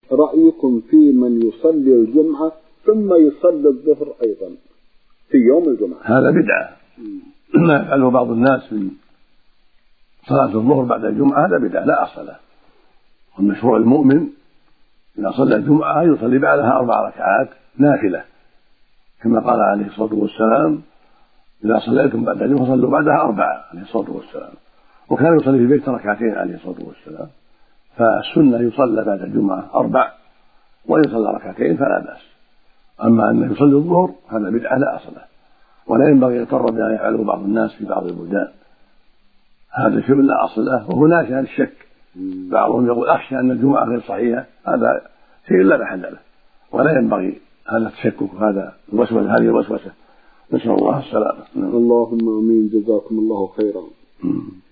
رأيكم في من يصلي الجمعة ثم يصلي الظهر أيضا في يوم الجمعة؟ هذا بدعة. ما يفعله بعض الناس في صلاة الظهر بعد الجمعة هذا بدعة لا أصل له. والمشروع المؤمن إذا صلى الجمعة يصلي بعدها 4 ركعات نافلة، كما قال عليه الصلاة والسلام: إذا صليتم بعد الجمعة صلوا بعدها 4 عليه الصلاة والسلام. وكان يصلي في البيت 2 ركعتين عليه الصلاة والسلام. فالسنة يصلى بعد الجمعة 4 ويصلى 2 ركعتين فلا بأس. أما أن يصلي الظهر هذا بدعة لا أصل له، ولا ينبغي يغتر بما يفعله بعض الناس في بعض البلدان. هذا شيء لا أصل له، وهناك الشك. بعضهم يقول: أخشى أن الجمعة غير صحيحة. هذا شيء لا محل له، ولا ينبغي هذا التشكك وهذا الوسوسة، هذه الوسوسة. نسأل الله السلامة. اللهم آمين. جزاكم الله خيرا.